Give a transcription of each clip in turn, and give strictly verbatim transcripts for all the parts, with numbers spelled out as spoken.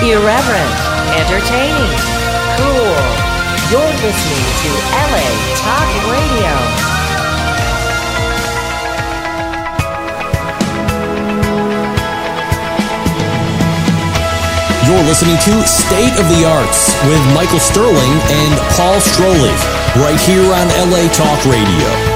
Irreverent, entertaining, cool. You're listening to L A Talk Radio. You're listening to State of the Arts with Michael Sterling and Paul Stroley, right here on L A Talk Radio.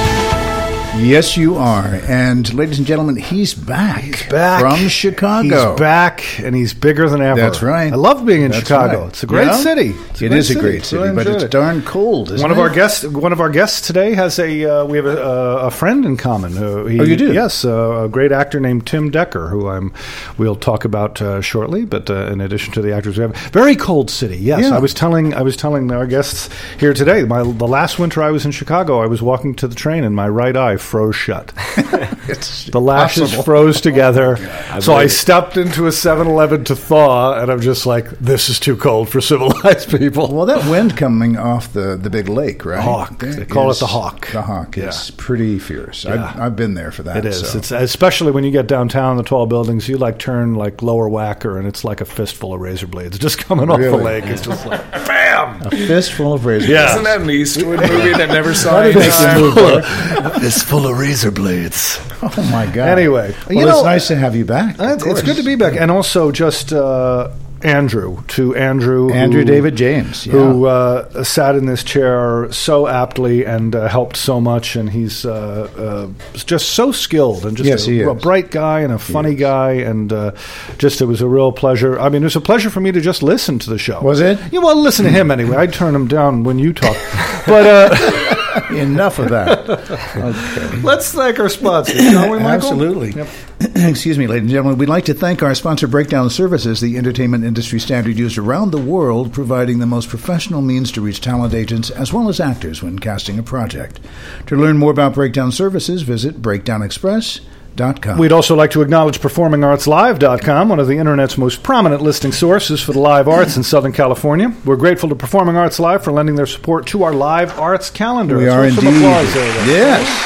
Yes, you are. And, ladies and gentlemen, he's back. He's back. From Chicago. He's back, and he's bigger than ever. That's right. I love being in That's Chicago. right. It's a great yeah. city. It's a it great is city. a great city, Really but it's it. darn cold, isn't one of it? our guests, one of our guests today has a. Uh, we have a, a friend in common. Uh, he, oh, you do? Yes, uh, a great actor named Tim Decker, who I'm. We'll talk about uh, shortly. But uh, in addition to the actors, we have very cold city. Yes, yeah. I was telling. I was telling our guests here today. My the last winter I was in Chicago, I was walking to the train, and my right eye froze shut. It's The lashes possible. froze together. I so I believe it. stepped into a seven eleven to thaw, and I'm just like, this is too cold for civilized people. Well, that wind coming off the, the big lake, right? Hawk. That They call it is- the Hawk. The Hawk is Yeah. pretty fierce. Yeah. I've, I've been there for that. It is. so. It's especially when you get downtown, the tall buildings. You like turn like Lower Wacker, and it's like a fistful of razor blades just coming off the Really? lake. It's just like bam. A fistful of razor. Yeah. Isn't that an Eastwood movie that never saw How any did they time? move there? A fistful of razor blades. Oh, my God. Anyway, well, you it's know, nice to have you back. of It's, it's good course. to be back, and also just uh, Andrew to Andrew, Andrew who, David James, yeah. who uh, sat in this chair so aptly and uh, helped so much, and he's uh, uh, just so skilled and just Yes, a, he a is. bright guy and a funny guy, and uh, just it was a real pleasure. I mean, it was a pleasure for me to just listen to the show. Was it? Yeah, well, listen to him anyway. I'd turn him down when you talk, but. Uh, Enough of that. Okay. Let's thank our sponsors, shall we, Michael? Absolutely. Yep. Excuse me, ladies and gentlemen. We'd like to thank our sponsor, Breakdown Services, the entertainment industry standard used around the world, providing the most professional means to reach talent agents as well as actors when casting a project. To learn more about Breakdown Services, visit breakdown express dot com. We'd also like to acknowledge performing arts live dot com, one of the Internet's most prominent listing sources for the live arts in Southern California. We're grateful to Performing Arts Live for lending their support to our live arts calendar. We Let's are give indeed. some applause there, then.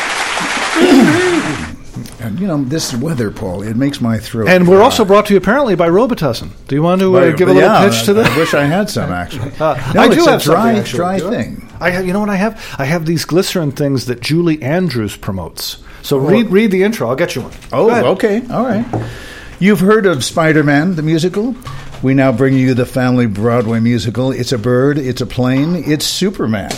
Yes. And, you know, this weather, Paul, it makes my throat And we're dry. also brought to you apparently by Robitussin. Do you want to uh, But- give a little yeah, pitch to I that? wish I had some, actually. Uh, No, I it's do a have dry, something, actually. dry Do you? thing. I have, you know what I have? I have these glycerin things that Julie Andrews promotes. So read read the intro. I'll get you one. Oh, Go ahead. okay. All right. You've heard of Spider-Man, the musical? We now bring you the family Broadway musical. It's a bird, it's a plane, it's Superman.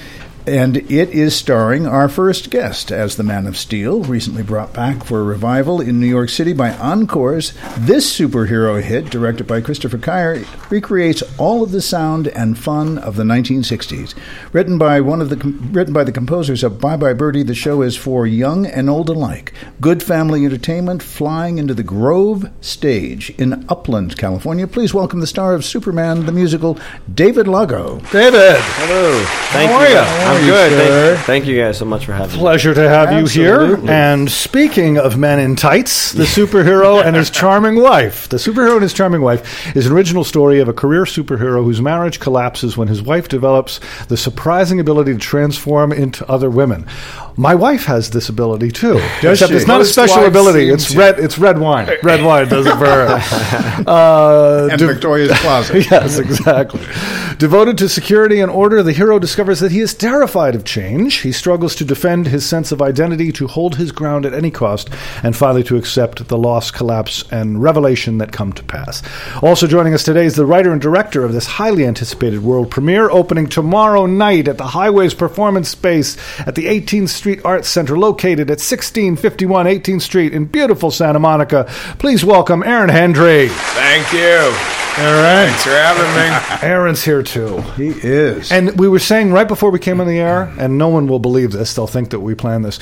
And it is starring our first guest as the Man of Steel, recently brought back for a revival in New York City by Encores. This superhero hit, directed by Christopher Kyer, recreates all of the sound and fun of the nineteen sixties. Written by one of the com- written by the composers of Bye Bye Birdie, the show is for young and old alike. Good family entertainment flying into the Grove stage in Upland, California. Please welcome the star of Superman, the musical, David Lago. David. Hello. Thank How you. are ya? I'm How are you, good. sir? Thank, thank you guys so much for having me. Pleasure to have you Absolutely. here. And speaking of men in tights, the superhero and his charming wife. The superhero and his charming wife is an original story of a career superhero whose marriage collapses when his wife develops the surprising ability to transform into other women. My wife has this ability too. Does Except she? it's not a Most special wives ability. seem It's to. red. It's red wine. Red wine does it for her. Uh, And de- Victoria's Closet. Yes, exactly. Devoted to security and order, the hero discovers that he is terrified of change. He struggles to defend his sense of identity, to hold his ground at any cost, and finally to accept the loss, collapse, and revelation that come to pass. Also joining us today is the writer and director of this highly anticipated world premiere, opening tomorrow night at the Highways Performance Space at the eighteenth Street Arts Center, located at sixteen fifty-one eighteenth Street in beautiful Santa Monica. Please welcome Aaron Hendry. Thank you. All right. Thanks for having me. Aaron's here too. He is. And we were saying right before we came on the air, and no one will believe this, they'll think that we planned this,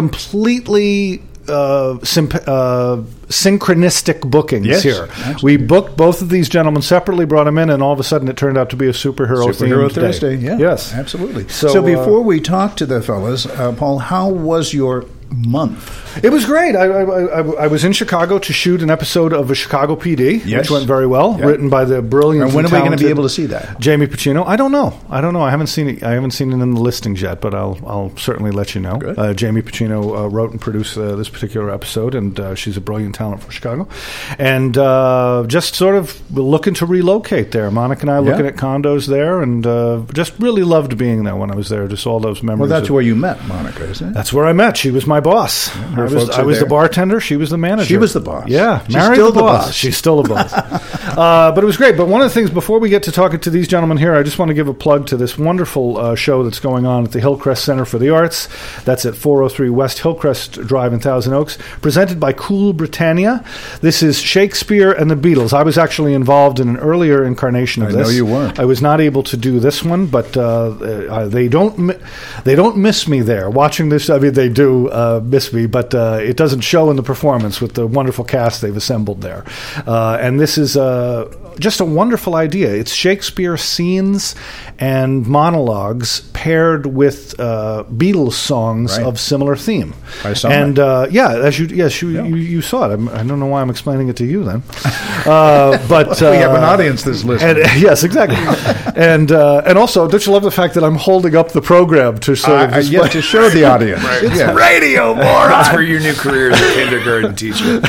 completely uh, symp- uh, synchronistic bookings Yes, here. absolutely. We booked both of these gentlemen separately, brought them in, and all of a sudden it turned out to be a superhero, Superhero themed Thursday, day. yeah. Yes. Absolutely. So, So, uh, before we talk to the fellas, uh, Paul, how was your month. It was great. I, I, I, I was in Chicago to shoot an episode of a Chicago P D, Yes. which went very well, Yeah. written by the brilliant. And when and are we going to be talented able to see that? Jamie Pacino? I don't know. I don't know. I haven't seen it. I haven't seen it in the listings yet, but I'll I'll certainly let you know. Good. Uh, Jamie Pacino uh, wrote and produced uh, this particular episode, and uh, she's a brilliant talent from Chicago, and uh, just sort of looking to relocate there. Monica and I looking Yeah. at condos there, and uh, just really loved being there when I was there. Just all those memories. Well, that's of- where you met Monica, isn't it? That's where I met. She was my boss. her I was, folks I are was the there. bartender. She was the manager. She was the boss. Yeah, She's married still the the boss. boss. She's still a boss. uh, but it was great. But one of the things, before we get to talking to these gentlemen here, I just want to give a plug to this wonderful uh, show that's going on at the Hillcrest Center for the Arts. That's at four oh three West Hillcrest Drive in Thousand Oaks, presented by Cool Britannia. This is Shakespeare and the Beatles. I was actually involved in an earlier incarnation of I this. know you were. I was not able to do this one, but uh, uh, they don't mi- they don't miss me there. Watching this, I mean, they do uh, miss me, but uh, it doesn't show in the performance with the wonderful cast they've assembled there. Uh, and this is uh, just a wonderful idea. It's Shakespeare scenes and monologues paired with uh, Beatles songs Right. of similar theme. I saw and it. uh, yeah, as you yes you, Yeah. you, you saw it. I'm, I don't know why I'm explaining it to you then, uh, but uh, we have an audience that's listening. and, yes, exactly. and uh, and also, don't you love the fact that I'm holding up the program to sort of I, I display- yet to show the audience. Right. Yeah. radio, That's for your new career as a kindergarten teacher.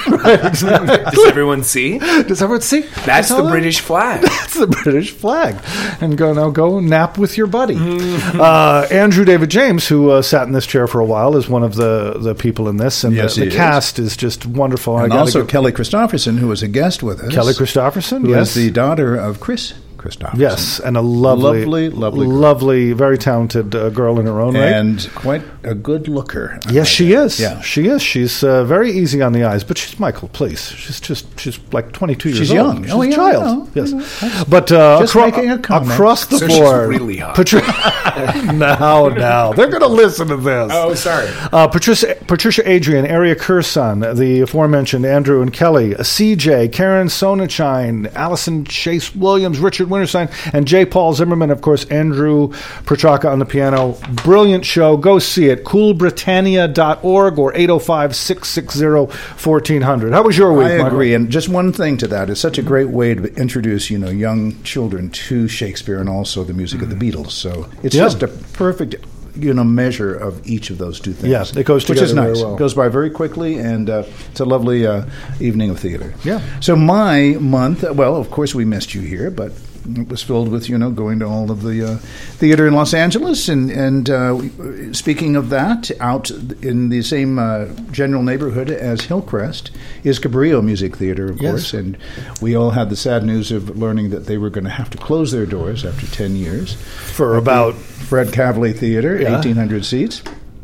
Does everyone see? Does everyone see? That's the all that? British flag. That's the British flag. And go now, go nap with your buddy. Mm-hmm. Uh, Andrew David James, who uh, sat in this chair for a while, is one of the, the people in this, and Yes, the, he the is. cast is just wonderful. I And gotta also give- Kelly Christopherson, who was a guest with us. Kelly Christopherson, who yes, is the daughter of Chris Christopherson. yes, and a lovely, Lovely, lovely girl. lovely, very talented uh, girl in her own right. And quite a good looker. Yes, she is. Yeah. She is. She's uh, very easy on the eyes, but she's Michael. Please, she's just she's like twenty-two years She's old. young. She's Oh, a yeah, child. I know. Yes, but uh, Just acro- making a comment. across the So she's board, really hot. Patri- now, now they're going to listen to this. Oh, sorry. Uh, Patricia, Patricia Adrian, Aria Kursan, the aforementioned Andrew and Kelly, C J, Karen Sonachine, Allison Chase Williams, Richard Winterstein, and J. Paul Zimmerman, of course, Andrew Petraka on the piano. Brilliant show. Go see it. cool britannia dot org or eight oh five, six six zero, fourteen hundred. How was your week, I Michael? agree, and just one thing to that: it's such a great way to introduce, you know, young children to Shakespeare and also the music of the Beatles. So it's Yeah. just a perfect, you know, measure of each of those two things. Yeah, it goes which is together very nice. well. It goes by very quickly, and uh, it's a lovely uh, evening of theater. Yeah. So my month, well, of course, we missed you here, but it was filled with, you know, going to all of the uh, theater in Los Angeles. And, and uh, speaking of that, out in the same uh, general neighborhood as Hillcrest is Cabrillo Music Theater, of Yes. course. And we all had the sad news of learning that they were going to have to close their doors after ten years. For about Fred Cavali Theater, Yeah. eighteen hundred seats.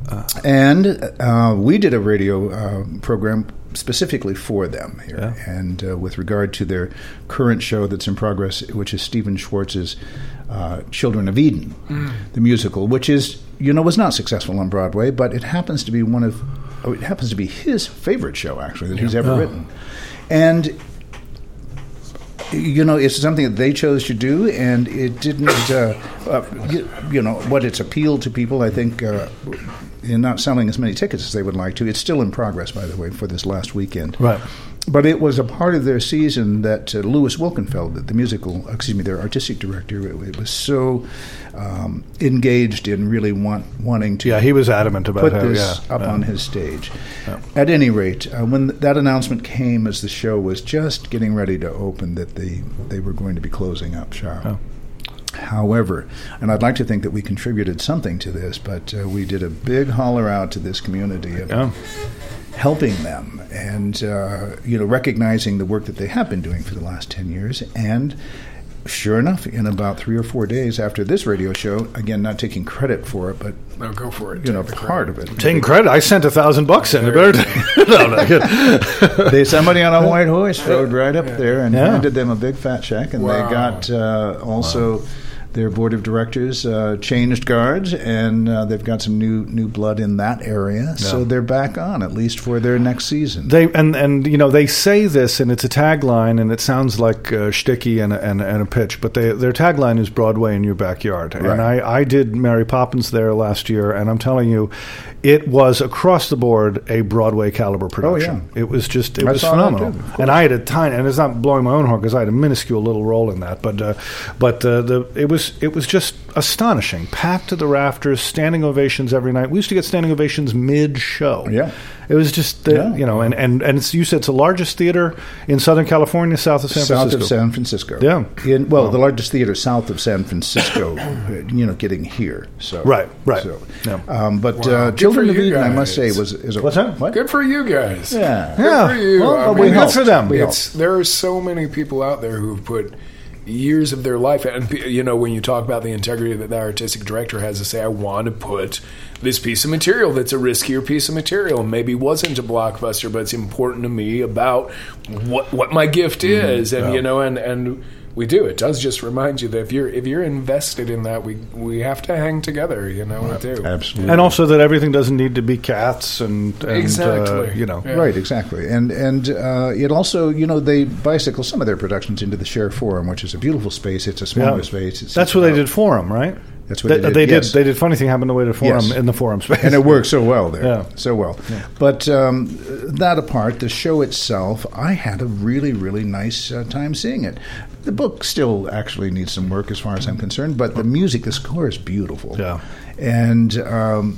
And uh, we did a radio uh, program specifically for them here, Yeah. and uh, with regard to their current show that's in progress, which is Stephen Schwartz's uh, Children of Eden, the musical, which is, you know, was not successful on Broadway, but it happens to be one of, oh, it happens to be his favorite show, actually, that he's ever Oh. written. And you know, it's something that they chose to do, and it didn't, uh, uh, you, you know, what its appeal to people, I think, uh, in not selling as many tickets as they would like to. It's still in progress, by the way, for this last weekend. Right. But it was a part of their season that uh, Louis Wilkenfeld, the musical, excuse me, their artistic director, it, it was so um, engaged in really want, wanting to Yeah, he was adamant about put how, this yeah, up yeah. on his stage. At any rate, uh, when that announcement came as the show was just getting ready to open, that they, they were going to be closing up shop. Oh. However, and I'd like to think that we contributed something to this, but uh, we did a big holler out to this community of Yeah. helping them and, uh, you know, recognizing the work that they have been doing for the last ten years. And sure enough, in about three or four days after this radio show, again, not taking credit for it, but, No, go for it. you know, Take the part credit. of it. Taking credit, I sent a thousand bucks in. no, no, good. They, somebody on a white horse rode right up there and Yeah. handed them a big fat check, and Wow. they got uh, also their board of directors uh, changed guards, and uh, they've got some new new blood in that area. So they're back on, at least for their next season. They and, and you know they say this, and it's a tagline, and it sounds like uh, shticky and a, and, a, and a pitch, but they, their tagline is Broadway in your backyard. Right. And I, I did Mary Poppins there last year, and I'm telling you, it was across the board a Broadway caliber production. Oh, yeah. It was just it I was saw that phenomenal. too, And I had a tiny, and it's not blowing my own horn because I had a minuscule little role in that, but uh, but uh, the it was it was just astonishing, packed to the rafters, standing ovations every night. We used to get standing ovations mid show. Yeah. It was just, the, Yeah. you know, and, and, and it's, you said it's the largest theater in Southern California, south of San South Francisco. of San Francisco. Yeah. In, well, the largest theater south of San Francisco, you know, getting here. So Right, right. So, Yeah. um, but Wow. uh, Good Children for of you Eden, I guys. must say, was is a What's that? What? Good for you guys. Yeah. Good Yeah. for you. Well, I well, mean, we good helped. for them. We It's, there are so many people out there who've put years of their life, and you know, when you talk about the integrity that the artistic director has to say, I want to put this piece of material that's a riskier piece of material, maybe wasn't a blockbuster, but it's important to me about what what my gift is, and yeah. you know, and and we do. It does just remind you that if you're if you're invested in that, we we have to hang together. You know, we do. Absolutely. And also that everything doesn't need to be cats and, and Exactly. uh, you know. Yeah. Right, exactly, and and uh, it also, you know, they bicycle some of their productions into the Share Forum, which is a beautiful space. It's a smaller Yeah. space. It's That's what they did Forum, right? That's what they did, They did, yes. they did Funny Thing Happened the way to Forum Yes. in the Forum space. and it worked so well there, Yeah. so well. But um, that apart, the show itself, I had a really, really nice uh, time seeing it. The book still actually needs some work as far as I'm concerned, but the music, the score is beautiful. Yeah. And um,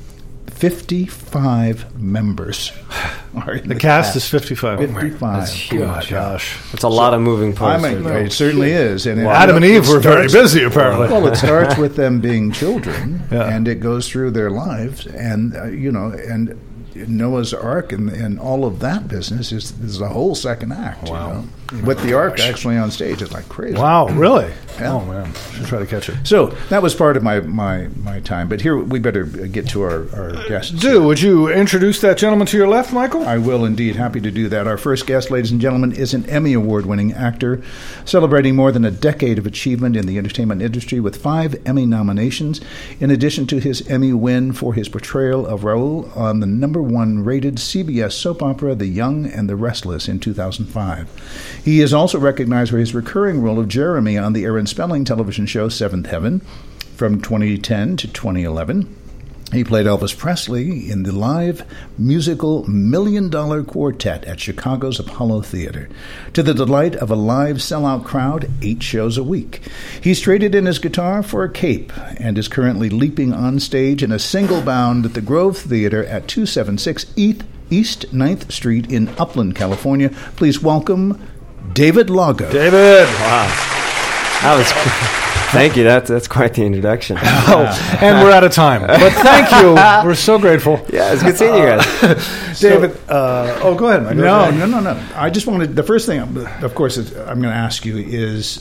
fifty-five members are in The the, cast is fifty-five. fifty-five. That's huge. Oh, my gosh. It's a lot of moving I parts. mean, there. it certainly is. And it- Adam and it Eve were very starts- busy, apparently. Well, it starts with them being children, Yeah. and it goes through their lives, and uh, you know, and Noah's Ark and, and all of that business is, is the whole second act. Wow. You know? With the Ark actually on stage, it's like crazy. Wow, really? Yeah. Oh, man. Should try to catch it. So that was part of my, my, my time. But here we better get to our, our guests. Do, would you introduce that gentleman to your left, Michael? I will indeed. Happy to do that. Our first guest, ladies and gentlemen, is an Emmy Award-winning actor, celebrating more than a decade of achievement in the entertainment industry with five Emmy nominations, in addition to his Emmy win for his portrayal of Raoul on the number one rated C B S soap opera The Young and the Restless in two thousand five. He is also recognized for his recurring role of Jeremy on the Aaron Spelling television show Seventh Heaven from twenty ten to twenty eleven. He played Elvis Presley in the live musical Million Dollar Quartet at Chicago's Apollo Theater, to the delight of a live sellout crowd eight shows a week. He's traded in his guitar for a cape and is currently leaping on stage in a single bound at the Grove Theater at two seventy-six East ninth Street in Upland, California. Please welcome David Lago. David! That was. Thank you. That's that's quite the introduction. Oh, and we're out of time. But thank you. We're so grateful. Yeah, it's good seeing you guys. David, uh, oh, go ahead, Mike. No, no, no, no. I just wanted, the first thing, of course, is I'm going to ask you is,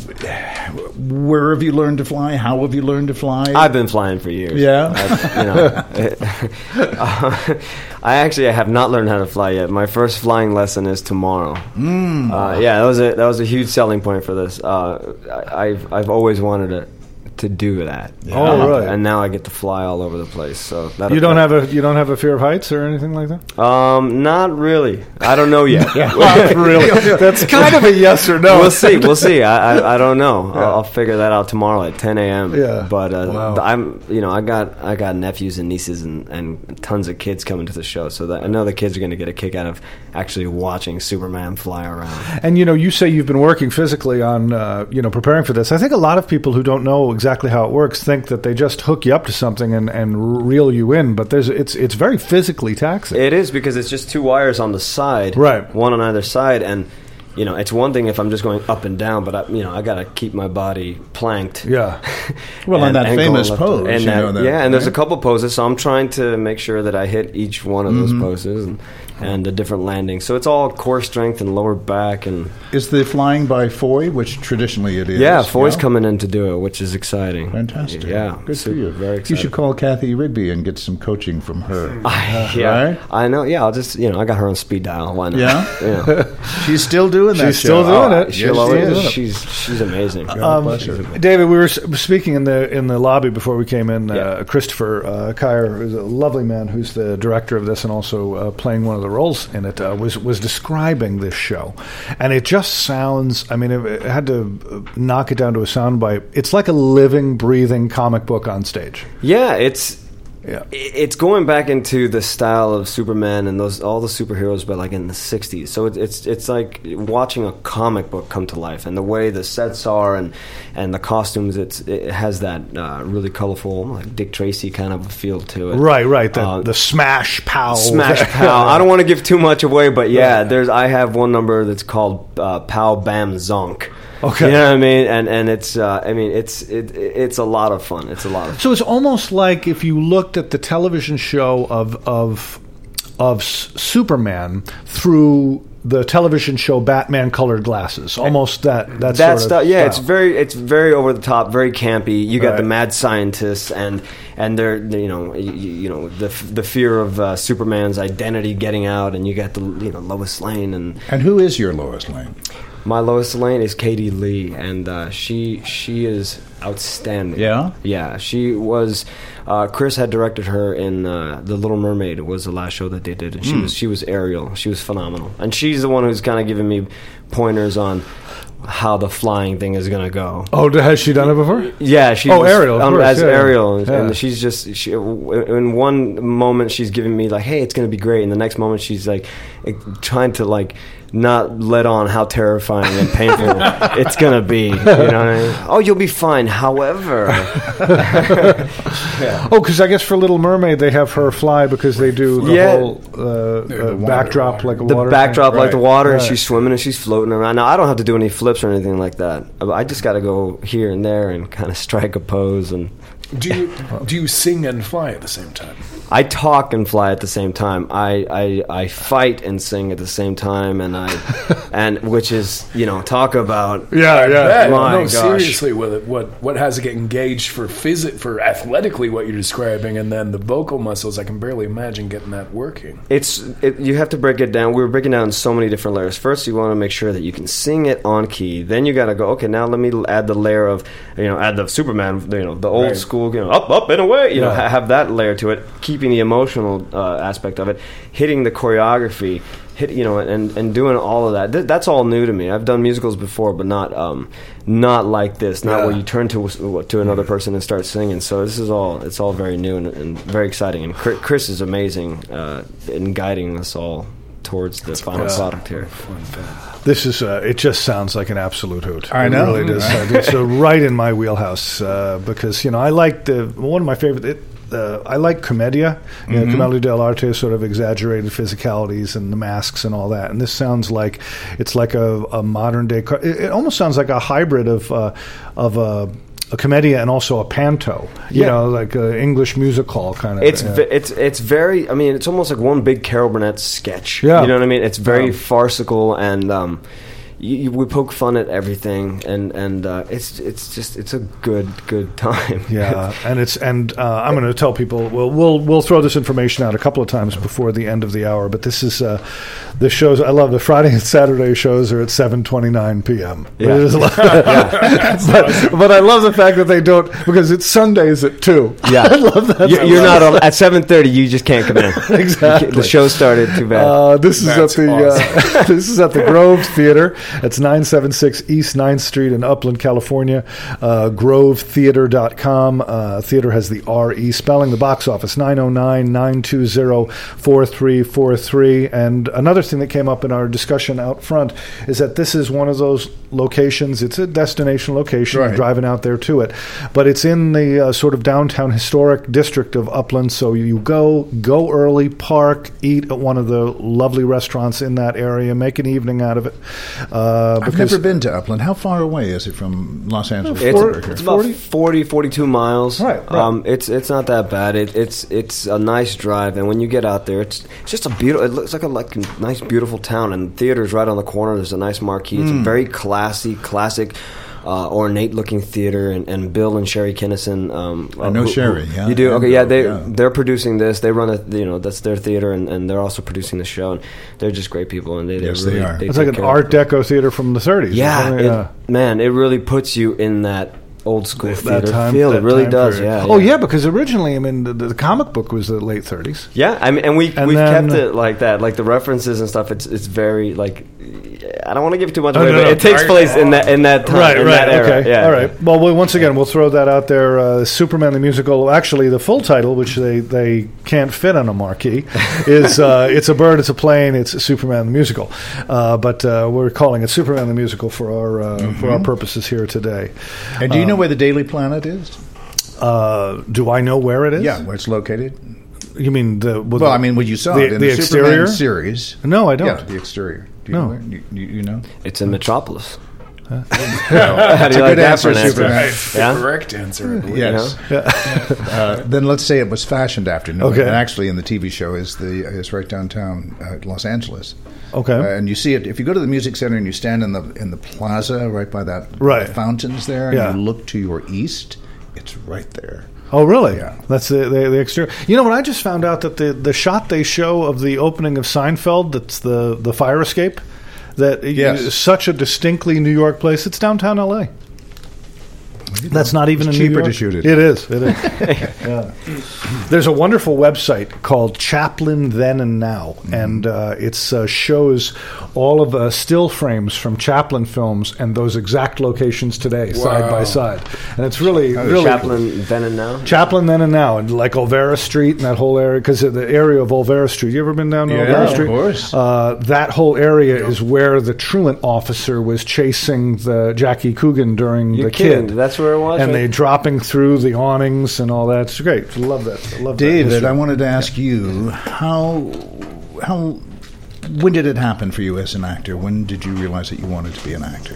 where have you learned to fly? How have you learned to fly? I've been flying for years. Yeah? I've, you know, uh, I actually have not learned how to fly yet. My first flying lesson is tomorrow. Mm. Uh, yeah, that was a that was a huge selling point for this. Uh, I, I've I've always wanted to to do that. Oh, Uh, really? And now I get to fly all over the place. So that, You don't have a you don't have a fear of heights or anything like that? Um, not really. I don't know yet. Not really. That's kind of a yes or no. We'll see. We'll see. I I, I don't know. I'll, I'll figure that out tomorrow at ten a.m. Yeah. But uh, Wow. I'm you know I got I got nephews and nieces and, and tons of kids coming to the show, so that I know the kids are going to get a kick out of actually watching Superman fly around. And you know, you say you've been working physically on uh, you know preparing for this. I think a lot of people who don't know exactly how it works think that they just hook you up to something and, and reel you in, but there's it's it's very physically taxing. It is, because it's just two wires on the side, Right. One on either side, and you know it's one thing if I'm just going up and down, but I, you know I got to keep my body planked. Yeah. Well, in that going famous left pose, and you that- know that, yeah, and there's a right? couple poses, so I'm trying to make sure that I hit each one of those poses and, and a different landing. So it's all core strength and lower back, and Is the flying by Foy, which traditionally it is? yeah, Foy's yeah? coming in to do it, which is exciting. Fantastic. Yeah, Good super, for you. Very You exciting. should call Kathy Rigby and get some coaching from her. I, yeah, Right? I know. Yeah, I'll just you know I got her on speed dial. Why not? Yeah? yeah. She's still doing doing that. She's still show. doing Oh, it. yes, She'll she always- is. she's she's amazing. Um, David, we were s- speaking in the in the lobby before we came in. Yeah. Uh, Christopher uh, Kyer, who's a lovely man, who's the director of this and also uh, playing one of the roles in it, uh, was was describing this show, and it just sounds. I mean, it, it had to knock it down to a soundbite. It's like a living, breathing comic book on stage. Yeah, it's Yeah. it's going back into the style of Superman and those all the superheroes, but like in the sixties. So it, it's it's like watching a comic book come to life, and the way the sets are and and the costumes. It's it has that uh, really colorful, like Dick Tracy kind of feel to it. Right, right. The, Uh, the smash pow, Smash Pow. I don't want to give too much away, but yeah, there's. I have one number that's called uh, Pow Bam Zonk. Okay. You know what I mean? And and it's. Uh, I mean, it's it, it's a lot of fun. It's a lot of fun. So it's almost like if you looked at the television show of of of S- Superman through the television show Batman colored glasses, almost that that, that sort stuff. of Yeah, style. it's very it's very over the top, very campy. You got Right. the mad scientists and and they're you know you, you know the the fear of uh, Superman's identity getting out, and you got the you know Lois Lane and And who is your Lois Lane? my Lois Lane is Katie Lee, and uh, she she is outstanding. Yeah? yeah. She was. Uh, Chris had directed her in uh, The Little Mermaid. Was the last show that they did, and she was she was Ariel. She was phenomenal, and she's the one who's kind of giving me pointers on how the flying thing is going to go. Oh, has she done it before? Yeah, she Oh, was, Ariel, of um, course, as yeah, yeah. Ariel, and, Yeah. and she's just she, in one moment she's giving me like, "Hey, it's going to be great," and the next moment she's like eh, trying to like not let on how terrifying and painful it's going to be. You know what I mean? Oh, you'll be fine. However, Oh, because I guess for Little Mermaid they have her fly because they do the Yeah. whole uh, the uh, water, backdrop water. like a the water backdrop thing. like the Right, water, and right. she's swimming and she's floating around. Now I don't have to do any flips or anything like that. I just got to go here and there and kind of strike a pose and. Do you do you sing and fly at the same time? I talk and fly at the same time. I, I, I fight and sing at the same time, and I and which is you know talk about Yeah, yeah. That- my no, gosh. seriously, with it, what what has to get engaged for physi- for athletically what you're describing, and then the vocal muscles. I can barely imagine getting that working. It's it, you have to break it down. We were breaking down so many different layers. First, you want to make sure that you can sing it on key. Then you got to go. Okay, now let me add the layer of you know add the Superman. You know the old Right. school. You know up up and away. You know Yeah. ha- have that layer to it. Keeping the emotional uh, aspect of it. Hitting the choreography. Hit you know and, and doing all of that. Th- that's all new to me. I've done musicals before, but not um not like this. Not Yeah. where you turn to to another person and start singing. So this is all it's all very new and, and very exciting. And Chris, Chris is amazing uh, in guiding us all towards the final product here. This is uh, it. Just sounds like an absolute hoot. I It know. really does. Uh, It's uh, right in my wheelhouse uh, because you know I like the one of my favorite. It, uh, I like commedia, you know, commedia dell'arte, sort of exaggerated physicalities and the masks and all that. And this sounds like it's like a, a modern day. car- It, it almost sounds like a hybrid of uh, of a. A commedia and also a panto, you Yeah. know, like an English music hall kind of. It's yeah. ve- it's it's very. I mean, it's almost like one big Carol Burnett sketch. Yeah. You know what I mean? It's very Yeah. farcical, and um, you, you, we poke fun at everything, and and uh, it's it's just it's a good good time. Yeah, and it's and uh, I'm going to tell people. Well, we'll we'll throw this information out a couple of times before the end of the hour. But this is uh, the shows. I love the Friday and Saturday shows are at seven twenty-nine p.m. Yeah. It is like- but, but I love the fact that they don't because it's Sundays at two. Yeah. I love that. You, you're not al- at seven thirty. You just can't come in. Exactly. You can't- The show started. Too bad. Uh, this is That's at the uh, this is at the Grove Theater. It's nine seventy-six East ninth Street in Upland, California. Uh, grove theater dot com. Uh, theater has the R E spelling. The box office nine oh nine, nine two zero, four three four three. And another thing that came up in our discussion out front is that this is one of those locations. It's a destination location. Right. You're driving out there to it, but it's in the uh, sort of downtown historic district of Upland. So you go go early, park, eat at one of the lovely restaurants in that area, make an evening out of it. Uh, I've because- never been to Upland. How far away is it from Los Angeles? It's, Four- it's about forty, forty-two miles. Right, right. Um, it's it's not that bad. It, it's it's a nice drive, and when you get out there, it's it's just a beautiful. It looks like a like a nice, beautiful town, and theater's right on the corner. There's a nice marquee. It's a very classy, classic uh, ornate-looking theater, and, and Bill and Sherry Kinnison. Um, I know who- Sherry, who- yeah. You do? And Okay, yeah. Bill, They yeah. they're producing this. They run a you know that's their theater, and, and they're also producing the show. And they're just great people, and they they Yes, they really are. they It's take like an care of Art Deco theater from the thirties. Yeah, isn't it, it? Yeah. man, it really puts you in that old school That theater time- feel. that It really time does. period. Yeah. Oh yeah, because originally, I mean, the, the comic book was the late thirties. Yeah, I mean, and we And we've then- kept it like that, like the references and stuff. It's it's very like I don't want to give too much Oh, away, no, but no. it takes Right. place in that in that time, Right, in right, that era. okay, Yeah. all right. Well, we, once again, we'll throw that out there. Uh, Superman the musical. Actually, the full title, which they, they can't fit on a marquee, is uh, "It's a Bird, It's a Plane, It's Superman the musical." Uh, but uh, we're calling it Superman the musical for our uh, Mm-hmm. for our purposes here today. And do you know where the Daily Planet is? Uh, do I know where it is? Yeah, where it's located. You mean the? Well, I mean, when you saw the, it in the, the, exterior Superman series. No, I don't. Yeah, the exterior. Do you No. know where? You, you, you know? It's in Metropolis. No. How do a you like good that answer, for an answer? Superman. Right. The Yeah? correct answer, I believe. Yes. uh, then let's say it was fashioned after. No, Okay. And actually, in the T V show, is the is right downtown uh, Los Angeles. Okay. Uh, and you see it if you go to the music center and you stand in the in the plaza right by that Right. the fountains there, and Yeah. you look to your east, it's right there. Oh, really? Yeah. That's the, the the exterior. You know what? I just found out that the, the shot they show of the opening of Seinfeld, that's the, the fire escape, that Yes. is such a distinctly New York place. It's downtown L A. That's not even It's in New cheaper York. to shoot it. It is. It is. Yeah. There's a wonderful website called Chaplin Then and Now, Mm-hmm. and uh, it uh, shows all of the still frames from Chaplin films and those exact locations today, side by Wow. side. And it's really, Oh, really Chaplin then and now. Chaplin Then and Now, and like Olvera Street and that whole area, because the area of Olvera Street. You ever been down to Yeah, Olvera of Street? course. Uh, that whole area is where the truant officer was chasing the Jackie Coogan during You're the kidding. Kid. That's where it was. And right? they dropping through the awnings and all that. It's great. I love that. I love that David, history. I wanted to ask you how how when did it happen for you as an actor? When did you realize that you wanted to be an actor?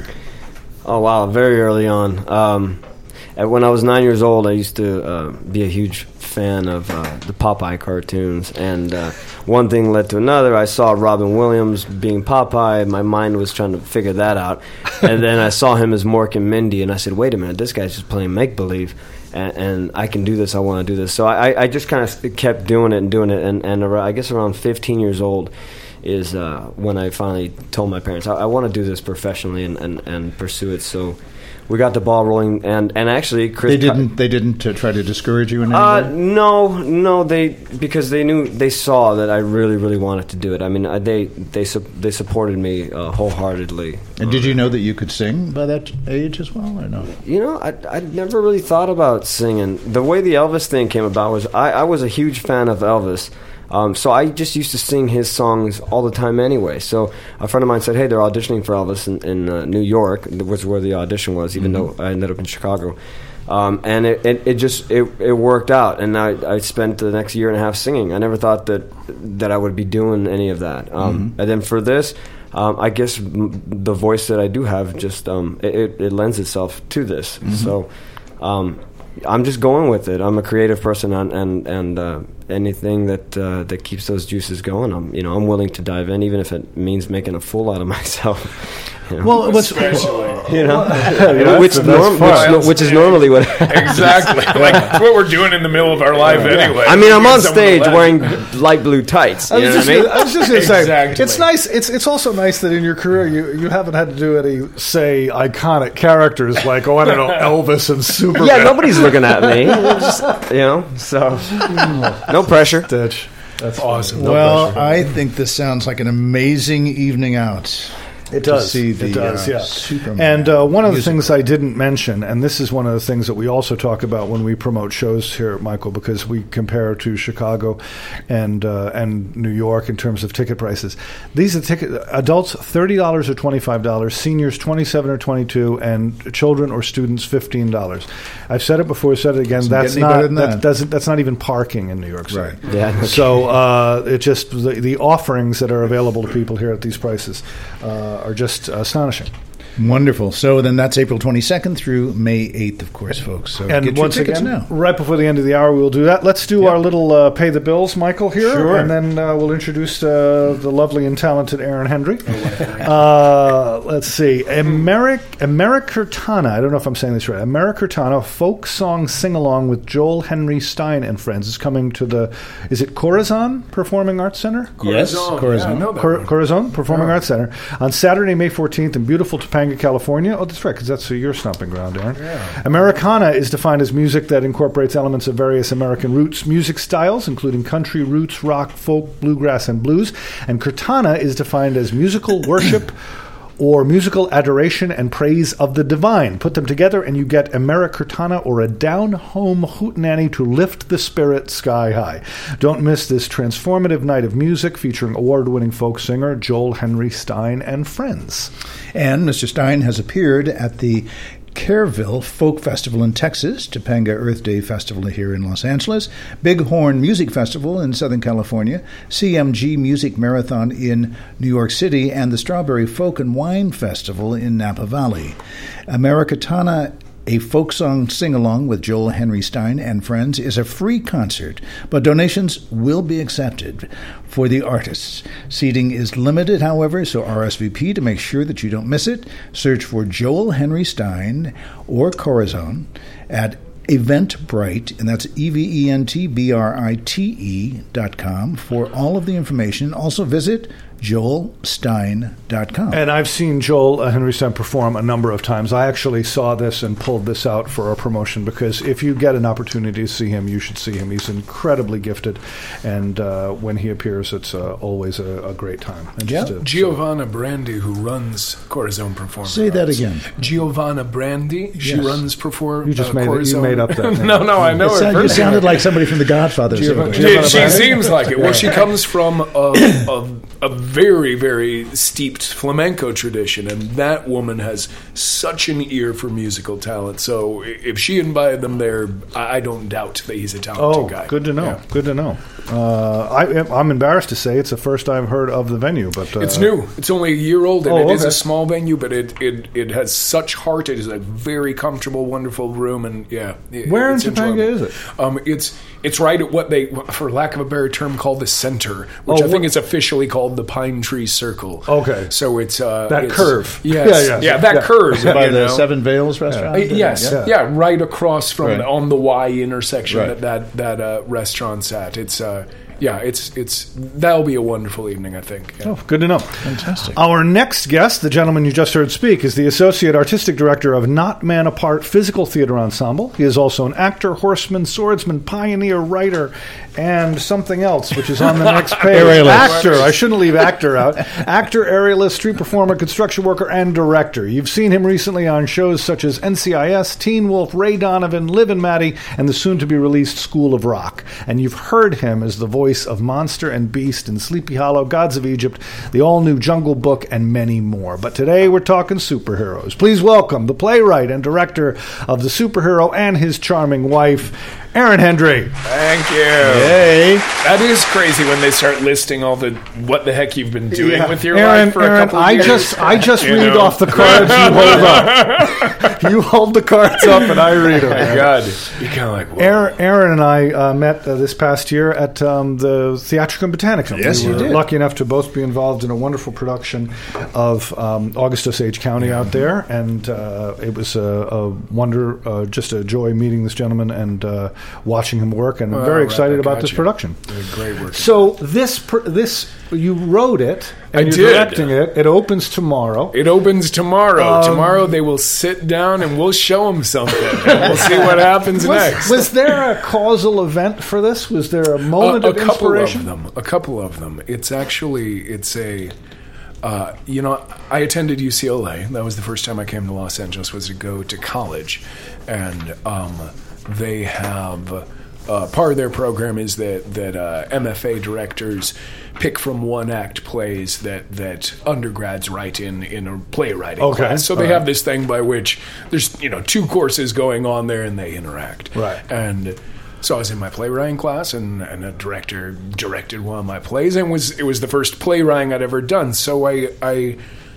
Oh wow, very early on. Um, and when I was nine years old, I used to uh, be a huge fan of uh, the Popeye cartoons, and uh, one thing led to another. I saw Robin Williams being Popeye. My mind was trying to figure that out, and then I saw him as Mork and Mindy, and I said, "Wait a minute, this guy's just playing make believe." And, and I can do this. I want to do this. So I, I just kind of kept doing it and doing it. And, and ar- I guess around fifteen years old is uh, when I finally told my parents, I, I want to do this professionally and, and, and pursue it. So we got the ball rolling. And, and actually, Chris... They didn't. They didn't uh, try to discourage you in any Uh, way. no, no, they because they knew they saw that I really, really wanted to do it. I mean, uh, they they su- they supported me uh, wholeheartedly. And did you know that you could sing by that age as well, or no? You know, I I never really thought about singing. The way the Elvis thing came about was I, I was a huge fan of Elvis. Um, so I just used to sing his songs all the time anyway. So a friend of mine said, hey, they're auditioning for Elvis in, in uh, New York, which was where the audition was, even Mm-hmm. though I ended up in Chicago. Um, and it, it, it just it, it worked out, and I, I spent the next year and a half singing. I never thought that that I would be doing any of that. Um, Mm-hmm. And then for this, um, I guess m- the voice that I do have just um, it, it, it lends itself to this. Mm-hmm. So um, I'm just going with it. I'm a creative person, and and, and uh, anything that uh, that keeps those juices going, I'm you know I'm willing to dive in, even if it means making a fool out of myself. You know? Well, what's, Especially. You know, that's which, the best norm, part. which, which is normally what. Exactly. Like, that's what we're doing in the middle of our life anyway. I mean, I'm on Someone stage will laugh. wearing light blue tights. I You was, know just what I mean? gonna, I was just going to say, Exactly. it's nice. It's it's also nice that in your career you, you haven't had to do any, say, iconic characters like, oh, I don't know, Elvis and Superman. Yeah, nobody's looking at me. They're just, you know, so no pressure. Ditch. That's Awesome. No well, pressure. I think this sounds like an amazing evening out. It to does. see the, it does, uh, yeah. Superman And uh, one of the musical. things I didn't mention, and this is one of the things that we also talk about when we promote shows here at Michael, because we compare to Chicago and uh, and New York in terms of ticket prices. These are ticket adults thirty dollars or twenty five dollars, seniors twenty seven or twenty two, and children or students fifteen dollars. I've said it before, said it again. Doesn't That's get any better not than that that. doesn't that's not even parking in New York City. Right. Yeah. okay. So uh, it just the, the offerings that are available to people here at these prices uh, are just astonishing. Wonderful. So then that's April twenty-second through May eighth, of course, folks. So And get your once tickets again, now. right before the end of the hour, we'll do that. Let's do Yep. our little uh, pay the bills, Michael, here. Sure. And then uh, we'll introduce uh, the lovely and talented Aaron Hendry. uh, let's see. Americ Americurtana. I don't know if I'm saying this right. Americurtana folk song sing-along with Joel Henry Stein and Friends is coming to the, is it Corazon Performing Arts Center? Yes, Corazon. Corazon. Yeah, I know that Cor- one. Corazon Performing Yeah. Arts Center on Saturday, May fourteenth in beautiful Topanga, California. Oh, that's right, because that's your stomping ground, Aaron. Yeah. Americana is defined as music that incorporates elements of various American roots music styles, including country, roots, rock, folk, bluegrass, and blues. And Curtana is defined as musical worship or musical adoration and praise of the divine. Put them together and you get Americurtana, or a down-home hootenanny to lift the spirit sky high. Don't miss this transformative night of music featuring award-winning folk singer Joel Henry Stein and Friends. And Mister Stein has appeared at the Kerrville Folk Festival in Texas, Topanga Earth Day Festival here in Los Angeles, Bighorn Music Festival in Southern California, C M G Music Marathon in New York City, and the Strawberry Folk and Wine Festival in Napa Valley. Americana, a folk song sing-along with Joel Henry Stein and Friends, is a free concert, but donations will be accepted for the artists. Seating is limited, however, so R S V P to make sure that you don't miss it. Search for Joel Henry Stein or Corazon at Eventbrite, and that's E V E N T B R I T E dot com for all of the information. Also visit joel stein dot com. And I've seen Joel uh, Henry Stein perform a number of times. I actually saw this and pulled this out for our promotion because if you get an opportunity to see him, you should see him. He's incredibly gifted, and uh, when he appears, it's uh, always a, a great time. And just Yeah. a- Giovanna Brandi, who runs Corazon Performing Say that Arts. again. Giovanna Brandi, she Yes. runs perform. You just uh, made it- you Corazon. made up that name. no, no, I know It her. sound- you personally. sounded like somebody from The Godfather. Giovanna- so- Giovanna She, she Brandi? seems like it. Well, she comes from a, a, a very, very steeped flamenco tradition, and that woman has such an ear for musical talent. So if she invited them there, I I don't doubt that he's a talented Oh, guy. good to know. Yeah. Good to know. Uh, I, I'm embarrassed to say it's the first I've heard of the venue, but uh, It's new. It's only a year old, and Oh, it is okay. a small venue, but it, it, it has such heart. It is a very comfortable, wonderful room, and yeah. it- Where in it's Topanga enjoyable. is it? Um, it's it's right at what they, for lack of a better term, call the center, which Oh, I think wh- is officially called the Pine Tree Circle. Okay. So it's uh, That it's- curve. Yes, Yeah, yeah, yeah. that Yeah. curve. By you the know. Seven Veils restaurant? Uh, yes, Yeah. yeah. right across from Right. on the Y intersection Right. that that, that uh, restaurant's at. It's uh, yeah, it's it's that'll be a wonderful evening, I think. Yeah. Oh, good to know. Fantastic. Our next guest, the gentleman you just heard speak, is the Associate Artistic Director of Not Man Apart Physical Theater Ensemble. He is also an actor, horseman, swordsman, pioneer, writer, and something else, which is on the next page. Aerialist. Actor. I shouldn't leave actor out. Actor, aerialist, street performer, construction worker, and director. You've seen him recently on shows such as N C I S, Teen Wolf, Ray Donovan, Liv and Maddie, and the soon-to-be-released School of Rock. And you've heard him as the voice of Monster and Beast in Sleepy Hollow, Gods of Egypt, the all-new Jungle Book, and many more. But today we're talking superheroes. Please welcome the playwright and director of The Superhero and his charming wife, Aaron Hendry. Thank you. Hey. That is crazy when they start listing all the what the heck you've been doing Yeah. with your Aaron, life for Aaron, a couple of I years. just I just You read know? off the cards you hold up. You hold the cards up and I read them. My God, you kind of like whoa. Aaron, Aaron and I uh, met uh, this past year at um, the Theatricum Botanicum. Yes, we you were did. lucky enough to both be involved in a wonderful production of um, August Osage County out there, and uh, it was a, a wonder, uh, just a joy meeting this gentleman and uh, watching him work. And I'm Oh, very right, excited I about got this you. production. Did a great work. So this pr- this you wrote it and I you're did. directing it. It opens tomorrow. It opens tomorrow. Um, tomorrow they will sit down and we'll show them something. And we'll see what happens Was, next. was there a causal event for this? Was there a moment a, a of couple inspiration? of them. A couple of them. It's actually it's a. Uh, you know, I attended U C L A. That was the first time I came to Los Angeles. Was to go to college, and um, they have. Uh, part of their program is that that uh, M F A directors pick from one act plays that, that undergrads write in in a playwriting Okay. class. So they All have right. this thing by which there's you know two courses going on there and they interact. Right. And so I was in my playwriting class, and, and a director directed one of my plays, and it was it was the first playwriting I'd ever done. So I I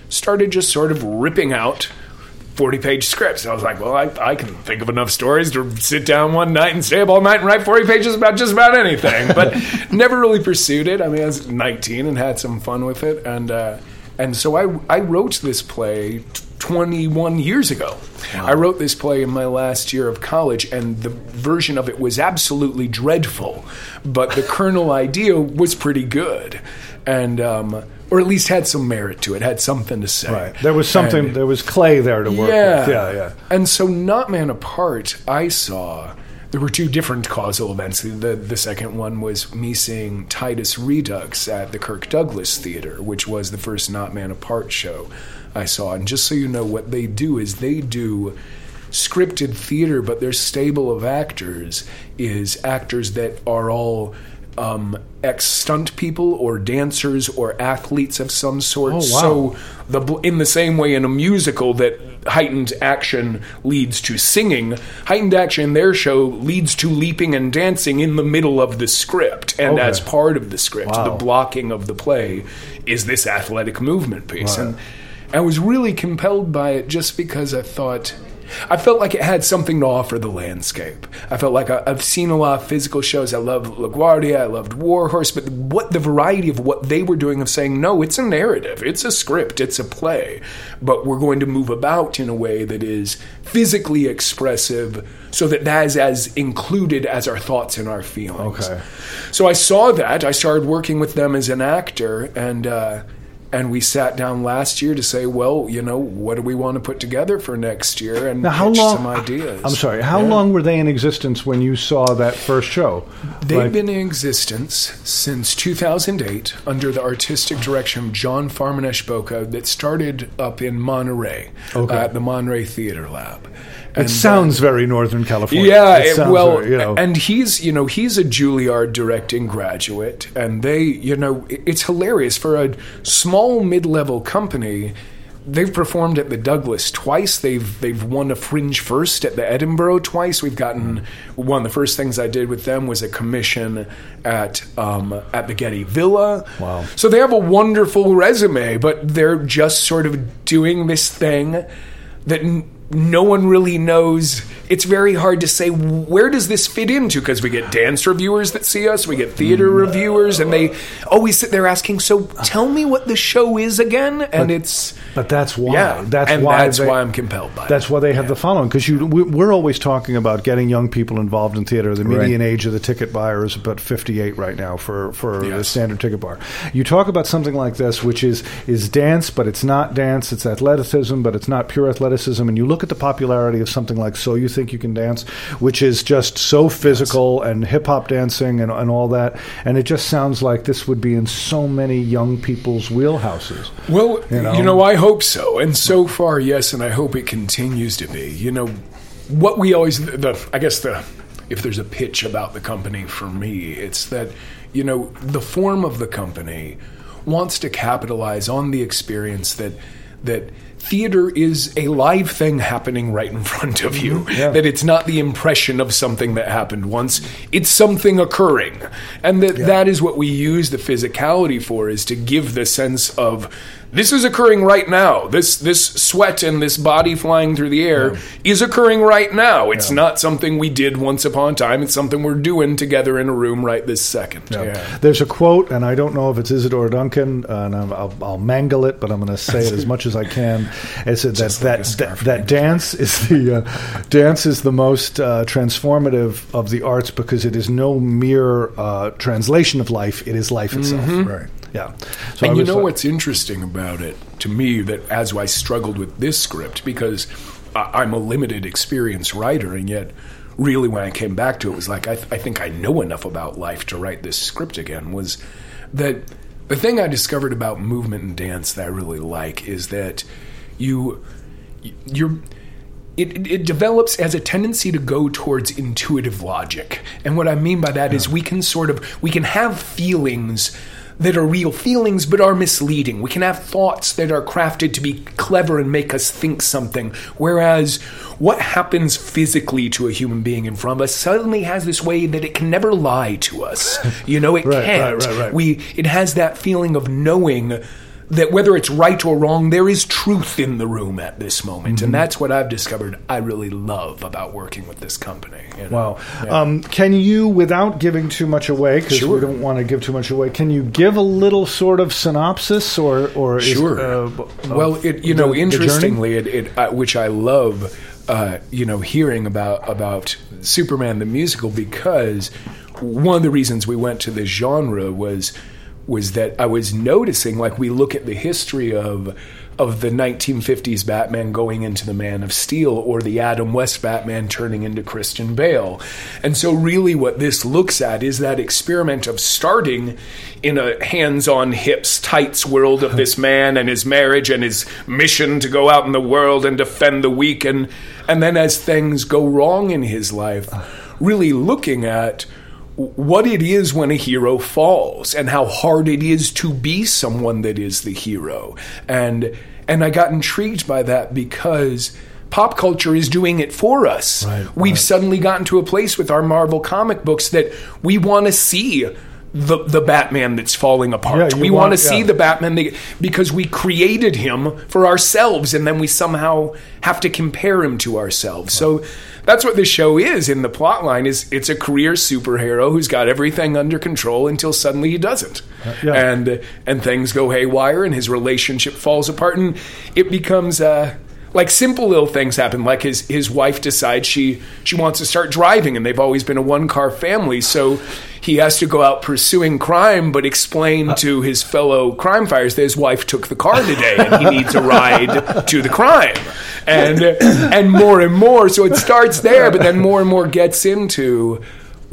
started just sort of ripping out forty-page scripts. I was like, well, I, I can think of enough stories to sit down one night and stay up all night and write forty pages about just about anything. But never really pursued it. I mean, I was nineteen and had some fun with it. And uh, and so I, I wrote this play twenty-one years ago. Wow. I wrote this play in my last year of college, and the version of it was absolutely dreadful. But the kernel idea was pretty good. And... Um, or at least had some merit to it, had something to say. Right. There was something, and, there was clay there to work yeah. with. Yeah, yeah. And so Not Man Apart, I saw, there were two different causal events. The, the second one was me seeing Titus Redux at the Kirk Douglas Theater, which was the first Not Man Apart show I saw. And just so you know, what they do is they do scripted theater, but their stable of actors is actors that are all... Um, ex-stunt people or dancers or athletes of some sort. Oh, wow. So the in the same way in a musical that heightened action leads to singing, heightened action in their show leads to leaping and dancing in the middle of the script. And Okay. as part of the script, Wow. the blocking of the play is this athletic movement piece. Right. And I was really compelled by it just because I thought... I felt like it had something to offer the landscape. I felt like I, I've seen a lot of physical shows. I loved LaGuardia, I loved Warhorse, but what the variety of what they were doing of saying, no, it's a narrative, it's a script, it's a play, but we're going to move about in a way that is physically expressive so that that is as included as our thoughts and our feelings. Okay. So I saw that. I started working with them as an actor, and... Uh, And we sat down last year to say, well, you know, what do we want to put together for next year, and Now, how pitch long? some ideas. I'm sorry. How Yeah. long were they in existence when you saw that first show? They've Like- been in existence since two thousand eight under the artistic direction of John Farmanesh Boca that started up in Monterey, Okay. uh, at the Monterey Theater Lab. It sounds very Northern California. Yeah, It it- sounds well, very, you know. and he's, you know, he's a Juilliard directing graduate, and they, you know, it- it's hilarious for a small mid-level company. They've performed at the Douglas twice. They've they've won a Fringe First at the Edinburgh twice. We've gotten one of the first things I did with them was a commission at um, at the Getty Villa. Wow. So they have a wonderful resume, but they're just sort of doing this thing that n- no one really knows. It's very hard to say, where does this fit into? Because we get dance reviewers that see us, we get theater reviewers, and they always sit there asking, so tell me what the show is again? And But- it's... But that's why. Yeah, that's and why. that's they- why I'm compelled by That's it. why they have Yeah. the following. Because you, we- we're always talking about getting young people involved in theater. The median age of the ticket buyer is about fifty-eight right now for for the Yes. standard ticket bar. You talk about something like this, which is is dance, but it's not dance. It's athleticism, but it's not pure athleticism. And you look at the popularity of something like So You Think You Can Dance, which is just so physical and hip hop dancing and, and all that. And it just sounds like this would be in so many young people's wheelhouses. Well, You you know? know? I hope so. And so far, yes, and I hope it continues to be. You know, what we always, the, I guess the, if there's a pitch about the company for me, it's that, you know, the form of the company wants to capitalize on the experience that, that theater is a live thing happening right in front of you. Yeah. That it's not the impression of something that happened once. It's something occurring. And that that is what we use the physicality for, is to give the sense of this is occurring right now. This this sweat and this body flying through the air is occurring right now. It's not something we did once upon a time. It's something we're doing together in a room right this second. Yeah. There's a quote, and I don't know if it's Isadora Duncan, uh, and I'll, I'll, I'll mangle it, but I'm going to say it as much as I can. It's that Just that like a that, scarf that dance is the uh, dance is the most uh, transformative of the arts, because it is no mere uh, translation of life; it is life itself. Right? Yeah. So I And you was know like- what's interesting about it, to me, that as I struggled with this script, because I- I'm a limited experience writer, and yet really when I came back to it, it was like, I, th- I think I know enough about life to write this script again, was that the thing I discovered about movement and dance that I really like is that you, you're... It, it develops as a tendency to go towards intuitive logic. And what I mean by that is we can sort of, we can have feelings that are real feelings but are misleading. We can have thoughts that are crafted to be clever and make us think something. Whereas what happens physically to a human being in front of us suddenly has this way that it can never lie to us. You know, it Right, can't. right, right, right. We, it has that feeling of knowing that whether it's right or wrong, there is truth in the room at this moment. Mm-hmm. And that's what I've discovered I really love about working with this company. You know? Wow. Yeah. Um, can you, without giving too much away, because Sure. we don't want to give too much away, can you give a little sort of synopsis or... or Sure. Is, uh, b- well, it, you know, the- the interestingly, it, it uh, which I love, uh, you know, hearing about about Superman the musical, because one of the reasons we went to this genre was was that I was noticing, like, we look at the history of of the nineteen fifties Batman going into the Man of Steel, or the Adam West Batman turning into Christian Bale. And so really what this looks at is that experiment of starting in a hands-on hips tights world of this man and his marriage and his mission to go out in the world and defend the weak, and and then as things go wrong in his life, really looking at what it is when a hero falls and how hard it is to be someone that is the hero. And and I got intrigued by that because pop culture is doing it for us. Right, We've right. suddenly gotten to a place with our Marvel comic books that we want to see the the Batman that's falling apart. Yeah, you we want- want to see yeah. the Batman that, because we created him for ourselves, and then we somehow have to compare him to ourselves. So that's what this show is. In the plot line, is it's a career superhero who's got everything under control until suddenly he doesn't, yeah. and and things go haywire, and his relationship falls apart, and it becomes uh, like simple little things happen. Like his his wife decides she she wants to start driving, and they've always been a one car family, so he has to go out pursuing crime, but explain to his fellow crime fighters that his wife took the car today and he needs a ride to the crime. And and more and more. So it starts there, but then more and more gets into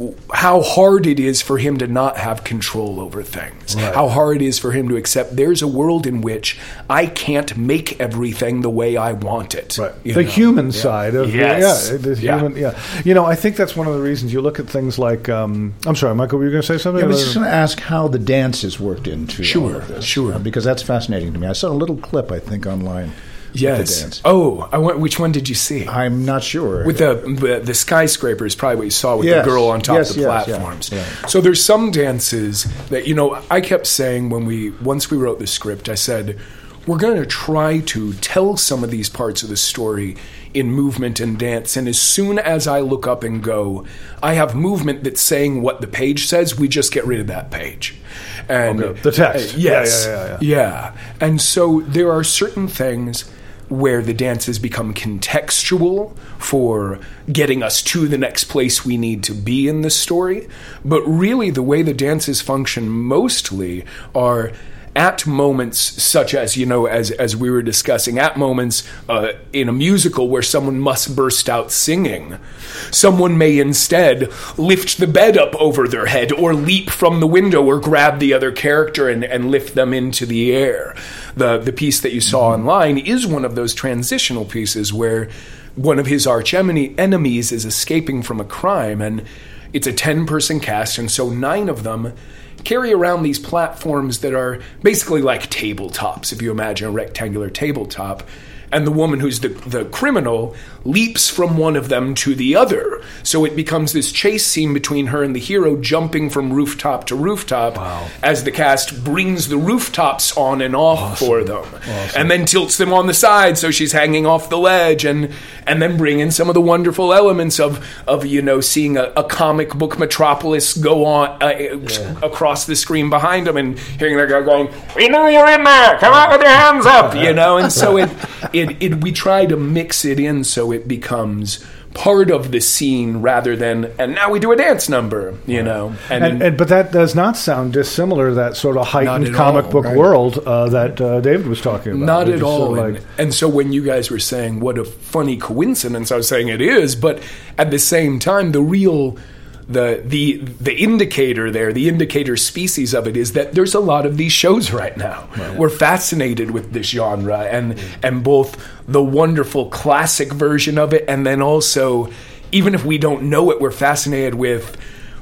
how hard it is for him to not have control over things. Right. How hard it is for him to accept there's a world in which I can't make everything the way I want it. Right. You The know? human Yeah. side of Yes. yeah, the Yeah. human yeah. You know, I think that's one of the reasons you look at things like um, I'm sorry, Michael, were you going to say something? I was just going to ask how the dance is worked into all Sure, of this, sure. uh, because that's fascinating to me. I saw a little clip, I think, online. With the Yes. dance. Oh, I went, which one did you see? I'm not sure. With the the, the skyscraper is probably what you saw with Yes. the girl on top Yes, of the yes, yeah, platforms. yeah. So there's some dances that, you know, I kept saying when we once we wrote the script, I said, we're going to try to tell some of these parts of the story in movement and dance. And as soon as I look up and go, I have movement that's saying what the page says, we just get rid of that page. And Okay. The text. uh, yes. Yeah, yeah, yeah, Yeah. And so there are certain things where the dances become contextual for getting us to the next place we need to be in the story. But really, the way the dances function mostly are at moments such as, you know, as as we were discussing, at moments uh, in a musical where someone must burst out singing, someone may instead lift the bed up over their head or leap from the window or grab the other character and, and lift them into the air. The, the piece that you saw online is one of those transitional pieces where one of his arch enemy- enemies is escaping from a crime, and it's a ten-person cast, and so nine of them carry around these platforms that are basically like tabletops, if you imagine a rectangular tabletop. And the woman who's the, the criminal leaps from one of them to the other. So it becomes this chase scene between her and the hero jumping from rooftop to rooftop as the cast brings the rooftops on and off for them. And then tilts them on the side so she's hanging off the ledge, and and then bring in some of the wonderful elements of, of you know, seeing a, a comic book metropolis go on uh, yeah. across the screen behind them and hearing that guy going, "We know you're in there! Come out with your hands up!" You know, and so it... It, it, we try to mix it in so it becomes part of the scene rather than, and now we do a dance number, you know. And, And, and but that does not sound dissimilar, that sort of Not heightened at comic all, book right. world uh, that uh, David was talking about. not Which at is all. sort of And, like- and so when you guys were saying what a funny coincidence, I was saying it is, but at the same time, the real... The, the the indicator there, the indicator species of it is that there's a lot of these shows right now. Right. We're fascinated with this genre and mm-hmm. and both the wonderful classic version of it, and then also, even if we don't know it, we're fascinated with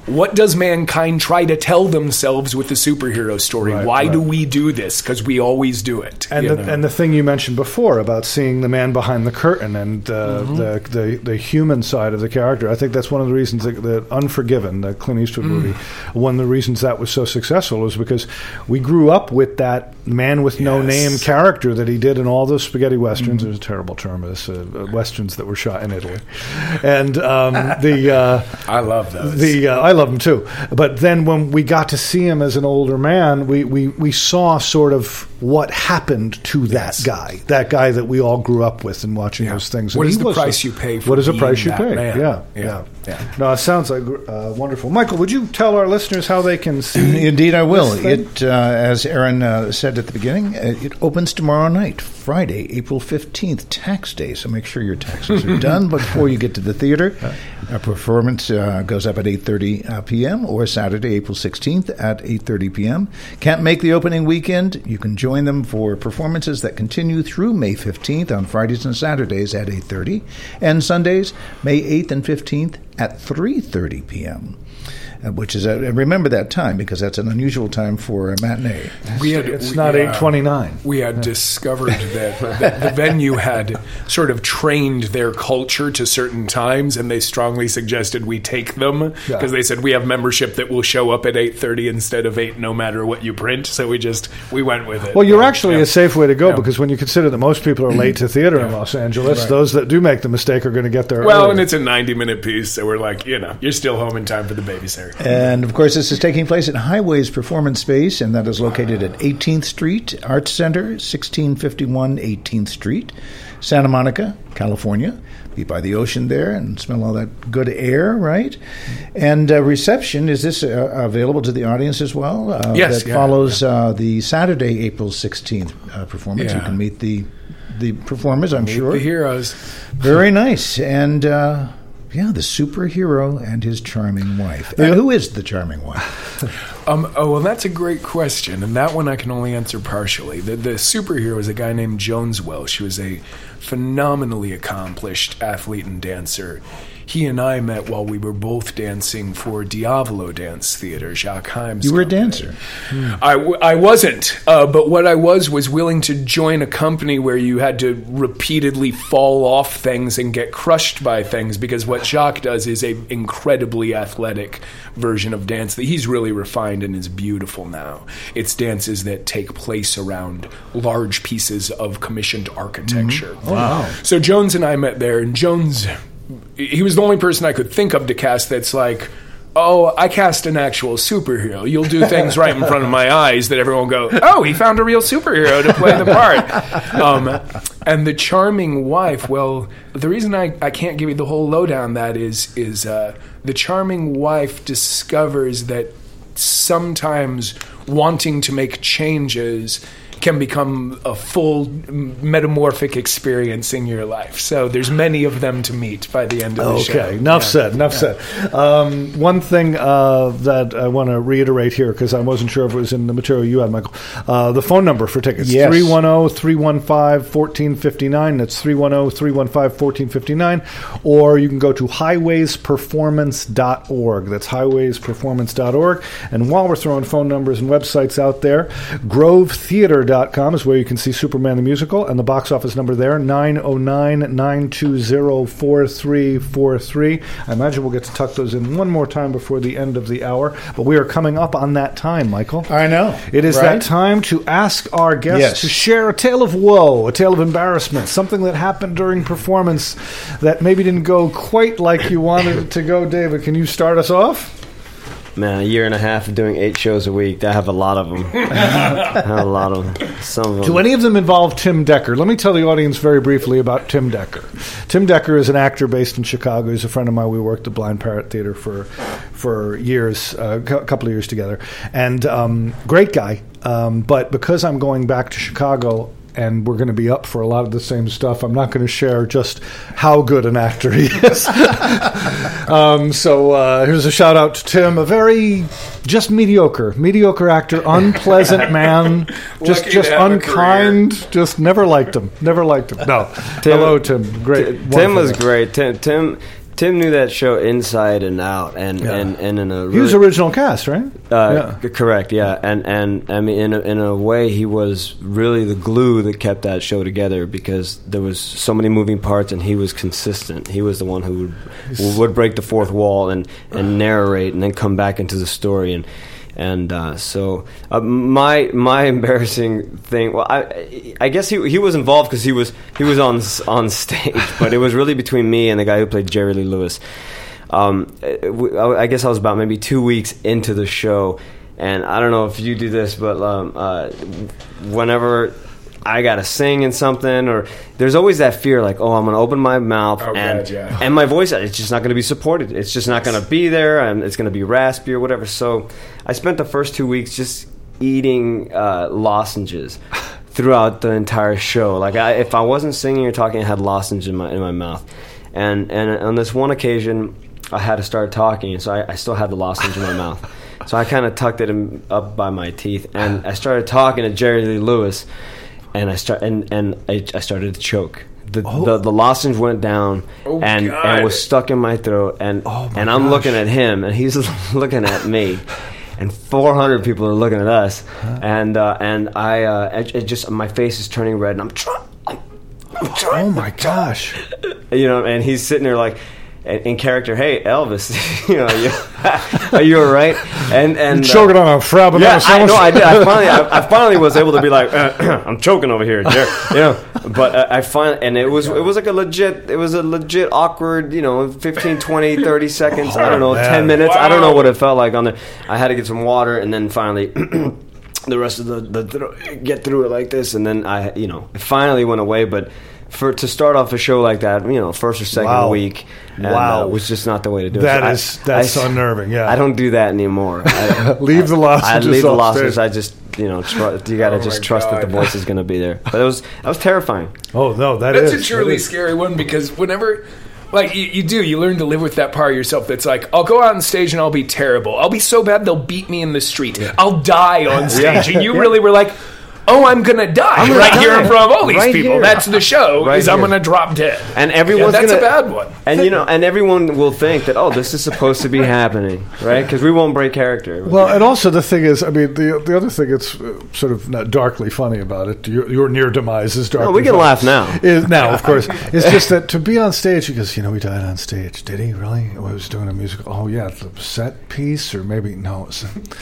what does mankind try to tell themselves with the superhero story? Right, Why right. do we do this? Because we always do it. And you the, know? and the thing you mentioned before about seeing the man behind the curtain and uh, Mm-hmm. the, the the human side of the character, I think that's one of the reasons that, that Unforgiven, the Clint Eastwood Mm. movie, one of the reasons that was so successful was because we grew up with that man with no Yes. name character that he did in all those spaghetti westerns. There's a terrible term of this, uh, uh, westerns that were shot in Italy, and um, the. Uh, I love those. The uh, I love him too, but then when we got to see him as an older man, we, we, we saw sort of what happened to that Yes. guy, that guy that we all grew up with and watching Yeah. those things. What And is he the was a- price you pay for What is the being price you that pay? man? Yeah, Yeah. yeah, Yeah. No, it sounds like uh, wonderful. Michael, would you tell our listeners how they can see? Indeed, I will. this thing? It, uh, as Aaron uh, said at the beginning, uh, it opens tomorrow night, Friday, April fifteenth, tax day. So make sure your taxes are done before you get to the theater. Our performance uh, goes up at eight thirty uh, p.m. or Saturday, April sixteenth at eight thirty p.m. Can't make the opening weekend? You can join them for performances that continue through May fifteenth on Fridays and Saturdays at eight thirty, and Sundays, May eighth and fifteenth at three thirty p.m., uh, which is, a, remember that time because that's an unusual time for a matinee. We had, It's we- not uh, eight twenty-nine. We had discovered that the, the venue had sort of trained their culture to certain times, and they strongly suggested we take them because Yeah. they said we have membership that will show up at eight thirty instead of eight, no matter what you print. So we just we went with it. Well, you're Yeah. actually Yeah. a safe way to go Yeah. because when you consider that most people are late to theater in Los Angeles, those that do make the mistake are going to get there Well, early. and it's a ninety-minute piece, so we're like, you know, you're still home in time for the babysitter. And of course, this is taking place at Highways Performance Space, and that is located at eighteenth Street Arts Center, sixteen fifty-one eighteenth Street, Santa Monica, California. Be by the ocean there and smell all that good air, right? And uh, reception, is this uh, available to the audience as well? Uh, Yes, That yeah, follows Uh, the Saturday, April sixteenth uh, performance. You Yeah. can meet the the performers, I'm sure. The heroes. Very nice. And, uh, yeah, the superhero and his charming wife. And who is the charming wife? Um, oh, well, that's a great question, and that one I can only answer partially. The, the superhero is a guy named Jones Welsh, who is a phenomenally accomplished athlete and dancer. He and I met while we were both dancing for Diavolo Dance Theater, Jacques Himes. You were a company. dancer. I, w- I wasn't, uh, but what I was was willing to join a company where you had to repeatedly fall off things and get crushed by things, because what Jacques does is a incredibly athletic version of dance that he's really refined and is beautiful now. It's dances that take place around large pieces of commissioned architecture. Oh, wow. So Jones and I met there, and Jones, he was the only person I could think of to cast that's like, oh, I cast an actual superhero. You'll do things right in front of my eyes that everyone will go, oh, he found a real superhero to play the part. Um, and the charming wife, well, the reason I, I can't give you the whole lowdown that is, is uh, the charming wife discovers that sometimes wanting to make changes can become a full metamorphic experience in your life. So there's many of them to meet by the end of the show. Okay, enough Yeah. said, enough said. Um, one thing uh, that I want to reiterate here, because I wasn't sure if it was in the material you had, Michael, uh, the phone number for tickets, Yes. three one zero, three one five, one four five nine. That's three one zero, three one five, one four five nine. Or you can go to highways performance dot org. That's highways performance dot org. And while we're throwing phone numbers and websites out there, grove theater dot com is where you can see Superman the Musical, and the box office number there, nine oh nine, nine two zero, four three four three. I imagine we'll get to tuck those in one more time before the end of the hour, but we are coming up on that time, Michael. I know. It is right? that time to ask our guests Yes. to share a tale of woe, a tale of embarrassment, something that happened during performance that maybe didn't go quite like you wanted it to go. David, can you start us off? Man, a year and a half of doing eight shows a week. I have a lot of them. I have a lot of them. Some of them. Do any of them involve Tim Decker? Let me tell the audience very briefly about Tim Decker. Tim Decker is an actor based in Chicago. He's a friend of mine. We worked at Blind Parrot Theater for for years, a uh, couple of years together. And um, great guy. Um, but because I'm going back to Chicago, and we're going to be up for a lot of the same stuff, I'm not going to share just how good an actor he is. um, so uh, here's a shout out to Tim, a very just mediocre, mediocre actor, unpleasant man, just Lucky just to have a unkind, just never liked him, never liked him. No, Tim- hello Tim, great. Tim wonderful was guy. great. Tim, Tim, Tim knew that show inside and out, and, Yeah. and, and in a really, He was original cast, right? Uh, Yeah. c- Correct, yeah, and and I mean, in a, in a way, he was really the glue that kept that show together because there was so many moving parts, and he was consistent. He was the one who would would break the fourth wall and, and narrate, and then come back into the story, and and uh, so uh, my my embarrassing thing. Well, I I guess he he was involved because he was he was on s- on stage, but it was really between me and the guy who played Jerry Lee Lewis. Um, I I guess I was about maybe two weeks into the show, and I don't know if you do this, but um, uh, whenever I gotta sing in something, or there's always that fear, like, oh, I'm gonna open my mouth, Oh, and God, yeah. and my voice, it's just not gonna be supported. It's just not gonna be there, and it's gonna be raspy or whatever. So I spent the first two weeks just eating uh, lozenges throughout the entire show. Like, I, if I wasn't singing or talking, I had lozenge in my in my mouth, and and on this one occasion, I had to start talking, and so I, I still had the lozenge in my mouth. So I kind of tucked it in, up by my teeth, and I started talking to Jerry Lee Lewis, and I start and, and I, I started to choke. The, the the lozenge went down, Oh, and, God. and was stuck in my throat, and Oh, my and I'm gosh. looking at him, and he's looking at me, and four hundred people are looking at us, and uh, and I uh, it, it just my face is turning red, and I'm trying. Oh my gosh! You know, and he's sitting there like, in in character, hey, Elvis, you know, you, are you all right? And and You're choking uh, on a frabba. yeah, I know, I did. I finally, I, I finally was able to be like, uh, I'm choking over here, Jerry. You know, but uh, I finally, and it was, it was like a legit, it was a legit awkward, you know, fifteen, twenty, thirty seconds, I don't know, man. ten minutes, I don't know Wow. what it felt like on there. I had to get some water, and then finally. The rest of the, the get through it like this, and then I, you know, it finally went away. But for to start off a show like that, you know, first or second Wow. week, and, Wow. uh, was just not the way to do That it. So is- that's I, unnerving, yeah. I don't do that anymore. I, Leave the I lozenges leave the off lozenges. stage. I just, you know, tr- you got to Oh just my trust that the God. voice is going to be there. But it was that was terrifying. Oh no, that That's is a truly that is- scary one because whenever, like, you, you do, you learn to live with that part of yourself that's like, I'll go out on stage and I'll be terrible. I'll be so bad they'll beat me in the street. I'll die on stage. And you really were like, oh, I'm going to die gonna right die. here in front of all these Right people. here. That's the show, Right is I'm here. going to drop dead. And everyone's Yeah, that's gonna, a bad one. And you know, and everyone will think that, oh, this is supposed to be happening, right? Because we won't break character. Well, and also the thing is, I mean, the the other thing that's uh, sort of not darkly funny about it, your, your near demise is darkly. No, we can funny. laugh now. Is now, of course, it's just that to be on stage, because you know he died on stage. Did he really? Oh, he was doing a musical. Oh yeah, the set piece, or maybe no, it was,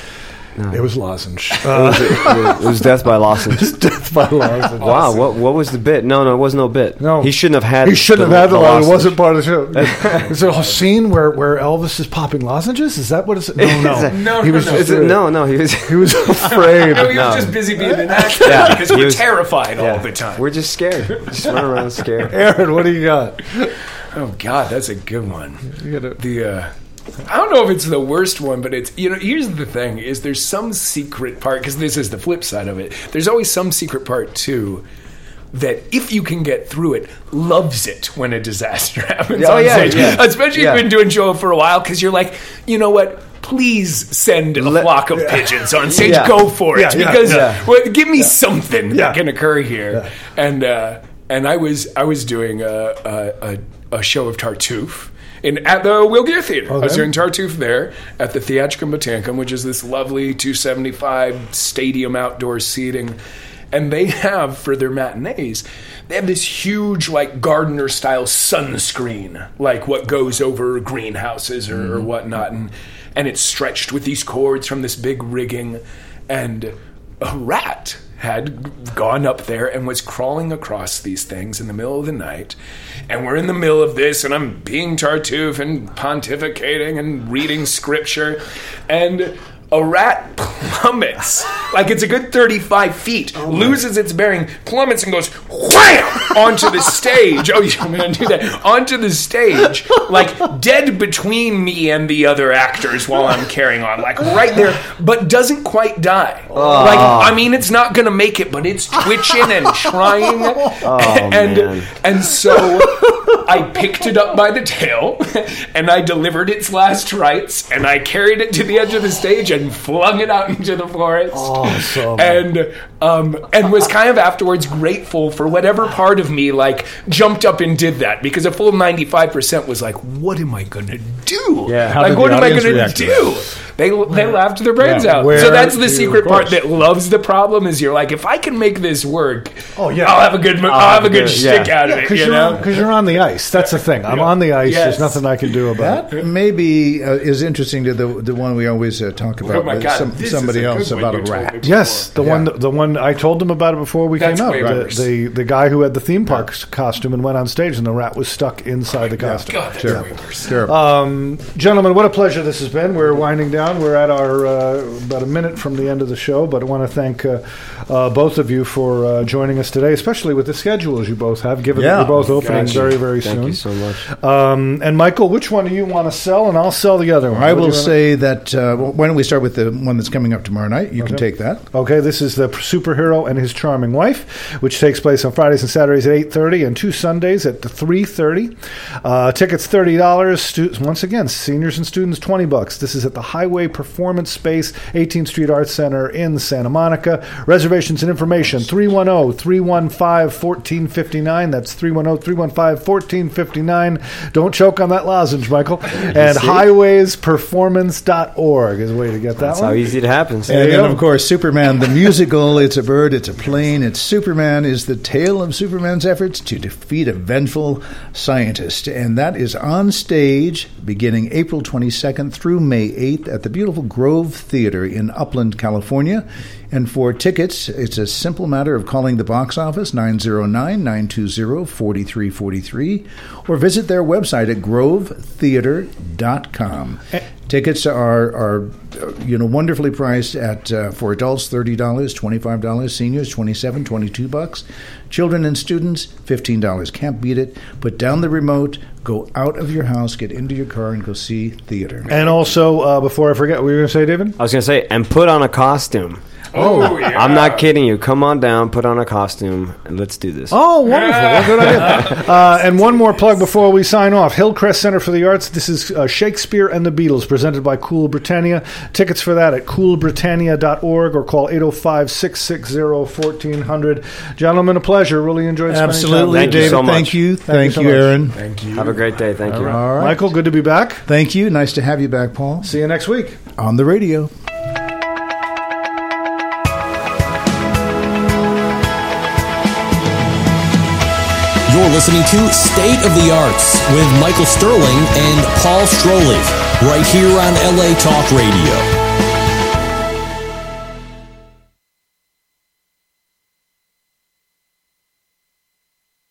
it was lozenge. Uh, It was death by lozenge. death by lozenge. Wow, what what was the bit? No, no, it was no bit. No. he shouldn't have had. He shouldn't have had the lozenge. It lozenge. wasn't part of the show. Is there a scene where, where Elvis is popping lozenges? Is that what it's? No, no, No, he no, was no. Is it, no, no, he was. he was afraid. No, he No. was just busy being an actor Yeah, because he we're was- terrified Yeah. all the time. We're just scared. Just run around scared. Aaron, what do you got? Oh, God, that's a good one. You gotta- The uh, I don't know if it's the worst one, but it's, you know, here's the thing: is there's some secret part, because this is the flip side of it. There's always some secret part too that, if you can get through it, loves it when a disaster happens Oh, on yeah, stage. yeah. Especially Yeah. if you've been doing show for a while, because you're like, you know what? Please send a Let- flock of pigeons on stage. Yeah. Go for it, Yeah, yeah, because yeah. well, give me something Yeah. that can occur here. And uh, and I was I was doing a a, a, a show of Tartuffe. In, at the Will Gear Theater. I was Okay. doing Tartuffe there at the Theatricum Botanicum, which is this lovely two seventy-five stadium outdoor seating. And they have, for their matinees, they have this huge, like, gardener-style sunscreen, like what goes over greenhouses or, or whatnot. And, and it's stretched with these cords from this big rigging. And a rat had gone up there and was crawling across these things in the middle of the night. And we're in the middle of this, and I'm being Tartuffe and pontificating and reading scripture. And a rat plummets, like it's a good thirty-five feet, loses its bearing, plummets and goes wham onto the stage. Oh, I'm going to do that. Onto the stage, like dead between me and the other actors while I'm carrying on, like right there, but doesn't quite die. Like, I mean, it's not going to make it, but it's twitching and trying. and, man. and so I picked it up by the tail and I delivered its last rites and I carried it to the edge of the stage and and flung it out into the forest. Awesome. And um, and was kind of afterwards grateful for whatever part of me like jumped up and did that, because a full ninety-five percent was like, what am I going to do? Yeah. How like, did what the am I audience going to react to do? They they laughed their brains Yeah. out. Where So that's the you- secret of part course. that loves the problem is you're like, if I can make this work, Oh, yeah. I'll have a good, I'll, I'll have a good good- shtick yeah. out of it. Because You you're, know? on- 'cause you're on the ice. That's the thing. I'm on the ice. Yes. There's nothing I can do about it. That maybe uh, is interesting to the the one we always uh, talk about Oh my with God, some, this is somebody a good else one about a you told me rat. before. Yes, the Yeah. one, the one I told them about it before we That's came out. way The, worse. the the guy who had the theme park costume and went on stage, and the rat was stuck inside the costume. God, that's Sure. way worse. Sure. Um, gentlemen, what a pleasure this has been. We're winding down. We're at our uh, about a minute from the end of the show, but I want to thank uh, uh, both of you for uh, joining us today, especially with the schedules you both have, given Yeah. that you're both opening Gotcha. very, very Thank soon. you so much. Um, and Michael, which one do you want to sell? And I'll sell the other one. I What do will you wanna- say that. Uh, well, why don't we start with the one that's coming up tomorrow night? You can Okay. take that. Okay, this is the superhero and his charming wife, which takes place on Fridays and Saturdays at eight thirty and two Sundays at three thirty. Uh, tickets thirty dollars. Stu- once again, seniors and students twenty bucks. This is at the Highway Performance Space, eighteenth Street Arts Center in Santa Monica. Reservations and information three one zero, three one five, one four five nine. That's three one zero, three one five, one four five nine. Don't choke on that lozenge, Michael. And highways performance dot org is a way to get that That's one. how easy it happens. And you then, go. of course, Superman, the musical. It's a bird, it's a plane, it's Superman is the tale of Superman's efforts to defeat a vengeful scientist. And that is on stage beginning April twenty-second through May eighth at the beautiful Grove Theater in Upland, California. And for tickets, it's a simple matter of calling the box office, nine zero nine, nine two zero, four three four three, or visit their website at grove theater dot com. Tickets are, are uh, you know, wonderfully priced at uh, for adults thirty dollars, twenty-five dollars, seniors twenty-seven, twenty-two bucks, children and students fifteen dollars. Can't beat it. Put down the remote, go out of your house, get into your car, and go see theater. And also, uh, before I forget, what were you going to say, David? I was going to say, and put on a costume. Oh, yeah. I'm not kidding you. Come on down, put on a costume, and let's do this. Oh, wonderful. What a good idea. Uh, and one more plug before we sign off. Hillcrest Center for the Arts. This is uh, Shakespeare and the Beatles, presented by Cool Britannia. Tickets for that at cool britannia dot org or call eight oh five, six six zero, one four zero zero. Gentlemen, a pleasure. Really enjoyed spending Absolutely, Thank you David. so much. Thank you. Thank, you so you, much. Aaron. Thank you. Have a great day. Thank you. All right. Michael, good to be back. Thank you. Nice to have you back, Paul. See you next week. On the radio. You're listening to State of the Arts with Michael Sterling and Paul Strolley, right here on L A Talk Radio.